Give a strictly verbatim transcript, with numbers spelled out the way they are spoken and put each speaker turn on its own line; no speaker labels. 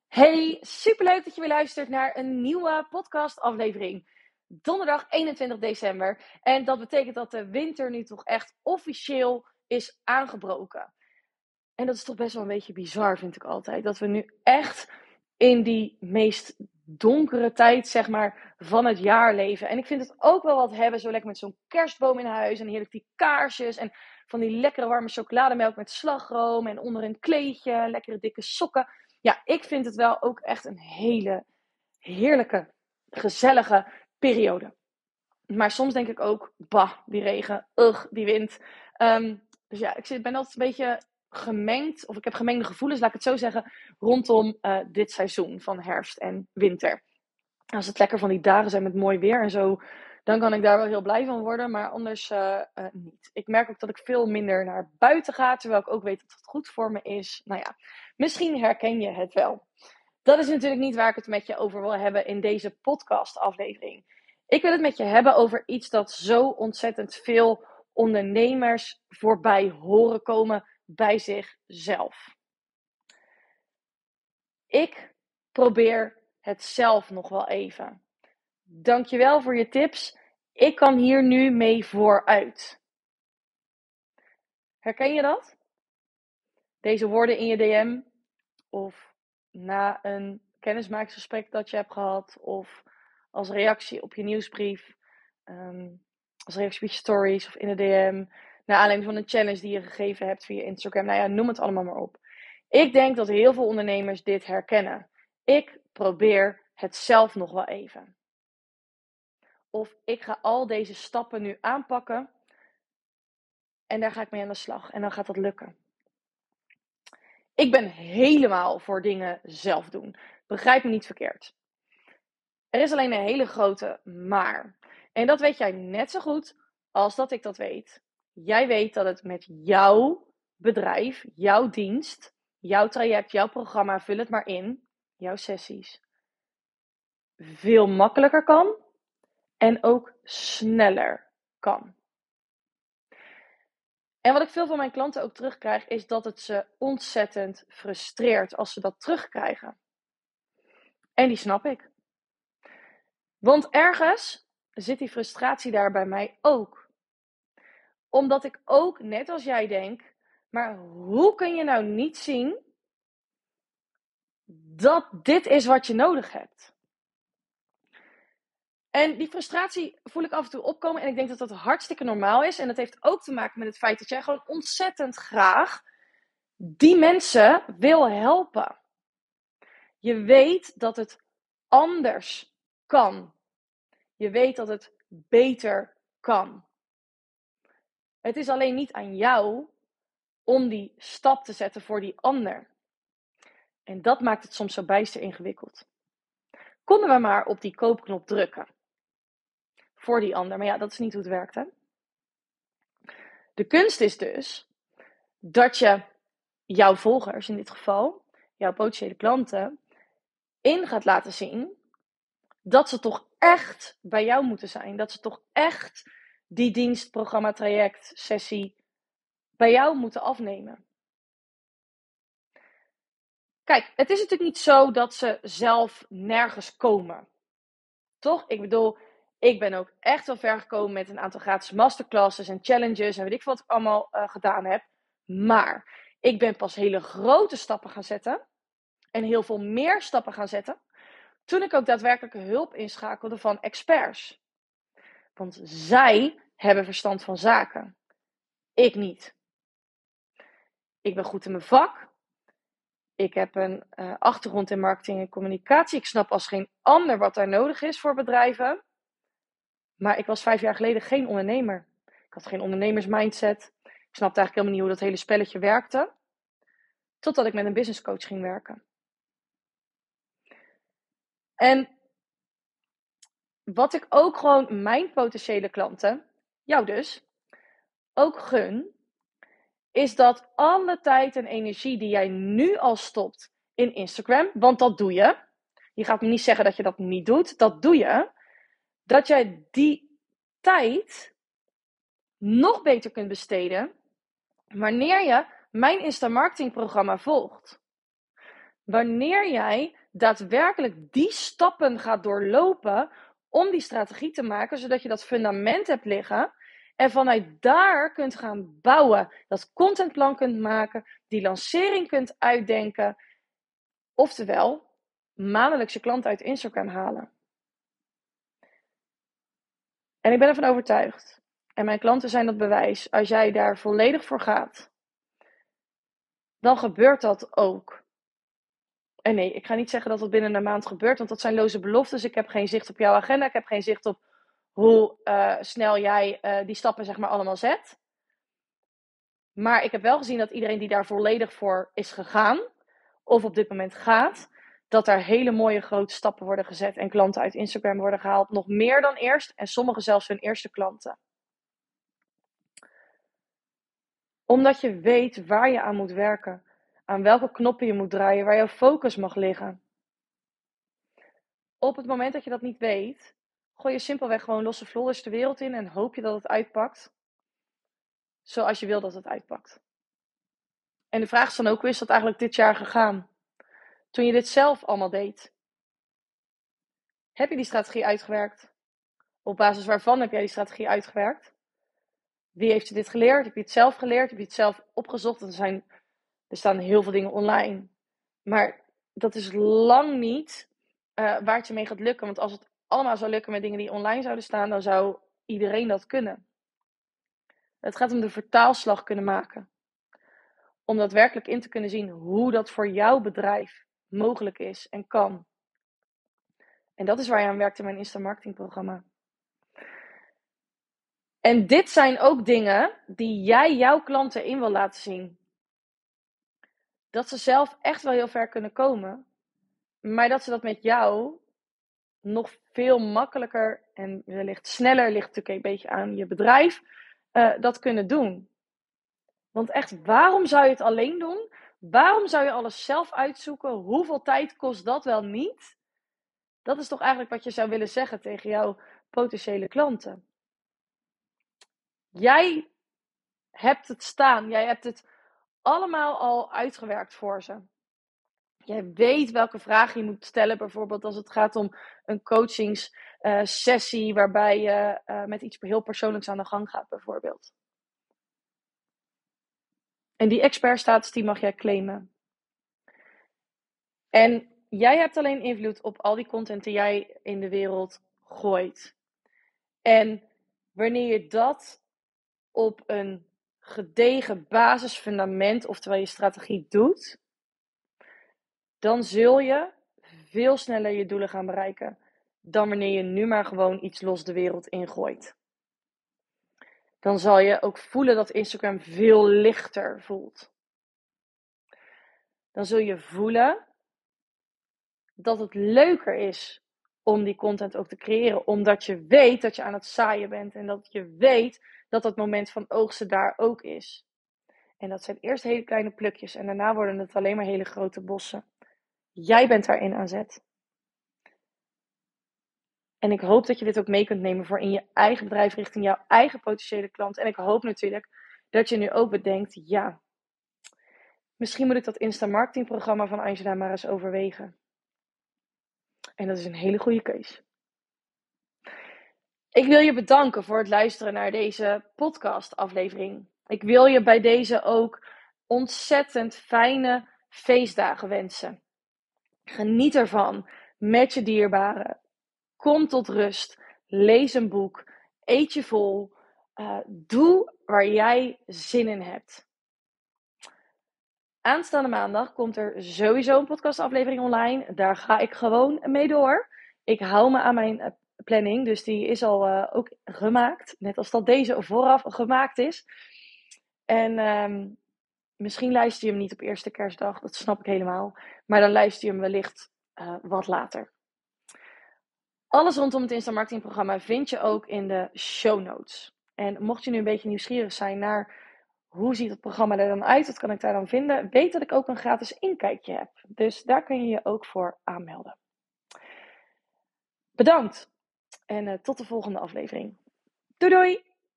Hey, superleuk dat je weer luistert naar een nieuwe podcastaflevering. Donderdag eenentwintig december. En dat betekent dat de winter nu toch echt officieel is aangebroken. En dat is toch best wel een beetje bizar, vind ik altijd. Dat we nu echt in die meest donkere tijd, zeg maar, van het jaar leven. En ik vind het ook wel wat hebben, zo lekker met zo'n kerstboom in huis. En heerlijk die kaarsjes en van die lekkere warme chocolademelk met slagroom. En onder een kleedje, lekkere dikke sokken. Ja, ik vind het wel ook echt een hele heerlijke, gezellige periode. Maar soms denk ik ook, bah, die regen, ugh, die wind. Um, dus ja, ik zit, ben altijd een beetje gemengd, of ik heb gemengde gevoelens, laat ik het zo zeggen, rondom uh, dit seizoen van herfst en winter. Als het lekker van die dagen zijn met mooi weer en zo, dan kan ik daar wel heel blij van worden, maar anders uh, uh, niet. Ik merk ook dat ik veel minder naar buiten ga, terwijl ik ook weet dat het goed voor me is. Nou ja, misschien herken je het wel. Dat is natuurlijk niet waar ik het met je over wil hebben in deze podcastaflevering. Ik wil het met je hebben over iets dat zo ontzettend veel ondernemers voorbij horen komen bij zichzelf. Ik probeer het zelf nog wel even. Dankjewel voor je tips. Ik kan hier nu mee vooruit. Herken je dat? Deze woorden in je D M of na een kennismakingsgesprek dat je hebt gehad of als reactie op je nieuwsbrief, um, als reactie op je stories of in de D M, naar aanleiding van een challenge die je gegeven hebt via Instagram. Nou ja, noem het allemaal maar op. Ik denk dat heel veel ondernemers dit herkennen. Ik probeer het zelf nog wel even. Of ik ga al deze stappen nu aanpakken en daar ga ik mee aan de slag en dan gaat dat lukken. Ik ben helemaal voor dingen zelf doen. Begrijp me niet verkeerd. Er is alleen een hele grote maar. En dat weet jij net zo goed als dat ik dat weet. Jij weet dat het met jouw bedrijf, jouw dienst, jouw traject, jouw programma, vul het maar in, jouw sessies, veel makkelijker kan en ook sneller kan. En wat ik veel van mijn klanten ook terugkrijg, is dat het ze ontzettend frustreert als ze dat terugkrijgen. En die snap ik. Want ergens zit die frustratie daar bij mij ook. Omdat ik ook, net als jij, denk, maar hoe kun je nou niet zien dat dit is wat je nodig hebt? En die frustratie voel ik af en toe opkomen en ik denk dat dat hartstikke normaal is. En dat heeft ook te maken met het feit dat jij gewoon ontzettend graag die mensen wil helpen. Je weet dat het anders kan. Je weet dat het beter kan. Het is alleen niet aan jou om die stap te zetten voor die ander. En dat maakt het soms zo bijster ingewikkeld. Konden we maar op die koopknop drukken. Voor die ander. Maar ja, dat is niet hoe het werkt, hè? De kunst is dus dat je jouw volgers, in dit geval, jouw potentiële klanten, in gaat laten zien dat ze toch echt bij jou moeten zijn. Dat ze toch echt die dienst, programma, traject, sessie bij jou moeten afnemen. Kijk, het is natuurlijk niet zo dat ze zelf nergens komen. Toch? Ik bedoel, ik ben ook echt wel ver gekomen met een aantal gratis masterclasses en challenges en weet ik wat ik allemaal uh, gedaan heb. Maar ik ben pas hele grote stappen gaan zetten en heel veel meer stappen gaan zetten toen ik ook daadwerkelijk hulp inschakelde van experts. Want zij hebben verstand van zaken. Ik niet. Ik ben goed in mijn vak. Ik heb een uh, achtergrond in marketing en communicatie. Ik snap als geen ander wat er nodig is voor bedrijven. Maar ik was vijf jaar geleden geen ondernemer. Ik had geen ondernemersmindset. Ik snapte eigenlijk helemaal niet hoe dat hele spelletje werkte. Totdat ik met een business coach ging werken. En wat ik ook gewoon mijn potentiële klanten, jou dus, ook gun, is dat alle tijd en energie die jij nu al stopt in Instagram, want dat doe je. Je gaat me niet zeggen dat je dat niet doet, dat doe je. Dat jij die tijd nog beter kunt besteden wanneer je mijn Insta Marketing programma volgt. Wanneer jij daadwerkelijk die stappen gaat doorlopen om die strategie te maken, zodat je dat fundament hebt liggen en vanuit daar kunt gaan bouwen, dat contentplan kunt maken, die lancering kunt uitdenken, oftewel maandelijkse klanten uit Instagram halen. En ik ben ervan overtuigd, en mijn klanten zijn dat bewijs, als jij daar volledig voor gaat, dan gebeurt dat ook. En nee, ik ga niet zeggen dat dat binnen een maand gebeurt, want dat zijn loze beloftes. Ik heb geen zicht op jouw agenda, ik heb geen zicht op hoe uh, snel jij uh, die stappen zeg maar allemaal zet. Maar ik heb wel gezien dat iedereen die daar volledig voor is gegaan, of op dit moment gaat, dat daar hele mooie grote stappen worden gezet en klanten uit Instagram worden gehaald. Nog meer dan eerst en sommigen zelfs hun eerste klanten. Omdat je weet waar je aan moet werken, aan welke knoppen je moet draaien, waar jouw focus mag liggen. Op het moment dat je dat niet weet, gooi je simpelweg gewoon losse vlodders de wereld in en hoop je dat het uitpakt zoals je wil dat het uitpakt. En de vraag is dan ook, hoe is dat eigenlijk dit jaar gegaan? Toen je dit zelf allemaal deed. Heb je die strategie uitgewerkt? Op basis waarvan heb jij die strategie uitgewerkt? Wie heeft je dit geleerd? Heb je het zelf geleerd? Heb je het zelf opgezocht? Er, zijn, er staan heel veel dingen online. Maar dat is lang niet uh, waar het je mee gaat lukken. Want als het allemaal zou lukken met dingen die online zouden staan, dan zou iedereen dat kunnen. Het gaat om de vertaalslag kunnen maken. Om daadwerkelijk in te kunnen zien hoe dat voor jouw bedrijf mogelijk is en kan. En dat is waar je aan werkt in mijn Insta Marketing programma. En dit zijn ook dingen die jij jouw klanten in wil laten zien. Dat ze zelf echt wel heel ver kunnen komen. Maar dat ze dat met jou nog veel makkelijker en wellicht sneller, ligt natuurlijk een beetje aan je bedrijf, uh, dat kunnen doen. Want echt, waarom zou je het alleen doen? Waarom zou je alles zelf uitzoeken? Hoeveel tijd kost dat wel niet? Dat is toch eigenlijk wat je zou willen zeggen tegen jouw potentiële klanten. Jij hebt het staan. Jij hebt het allemaal al uitgewerkt voor ze. Jij weet welke vragen je moet stellen. Bijvoorbeeld als het gaat om een coachingssessie uh, waarbij je uh, met iets heel persoonlijks aan de gang gaat bijvoorbeeld. En die expertstatus die mag jij claimen. En jij hebt alleen invloed op al die content die jij in de wereld gooit. En wanneer je dat op een gedegen basisfundament, oftewel je strategie doet, dan zul je veel sneller je doelen gaan bereiken dan wanneer je nu maar gewoon iets los de wereld ingooit. Dan zal je ook voelen dat Instagram veel lichter voelt. Dan zul je voelen dat het leuker is om die content ook te creëren, omdat je weet dat je aan het zaaien bent en dat je weet dat het moment van oogsten daar ook is. En dat zijn eerst hele kleine plukjes en daarna worden het alleen maar hele grote bossen. Jij bent daarin aan zet. En ik hoop dat je dit ook mee kunt nemen voor in je eigen bedrijf, richting jouw eigen potentiële klant. En ik hoop natuurlijk dat je nu ook bedenkt, ja, misschien moet ik dat Insta Marketing programma van Angela maar eens overwegen. En dat is een hele goede keus. Ik wil je bedanken voor het luisteren naar deze podcast aflevering. Ik wil je bij deze ook ontzettend fijne feestdagen wensen. Geniet ervan met je dierbaren. Kom tot rust. Lees een boek. Eet je vol. Uh, doe waar jij zin in hebt. Aanstaande maandag komt er sowieso een podcastaflevering online. Daar ga ik gewoon mee door. Ik hou me aan mijn planning, dus die is al uh, ook gemaakt. Net als dat deze vooraf gemaakt is. En um, misschien luister je hem niet op eerste kerstdag, dat snap ik helemaal. Maar dan luister je hem wellicht uh, wat later. Alles rondom het Insta Marketing programma vind je ook in de show notes. En mocht je nu een beetje nieuwsgierig zijn naar hoe ziet het programma er dan uit, wat kan ik daar dan vinden, weet dat ik ook een gratis inkijkje heb. Dus daar kun je je ook voor aanmelden. Bedankt en uh, tot de volgende aflevering. Doei doei!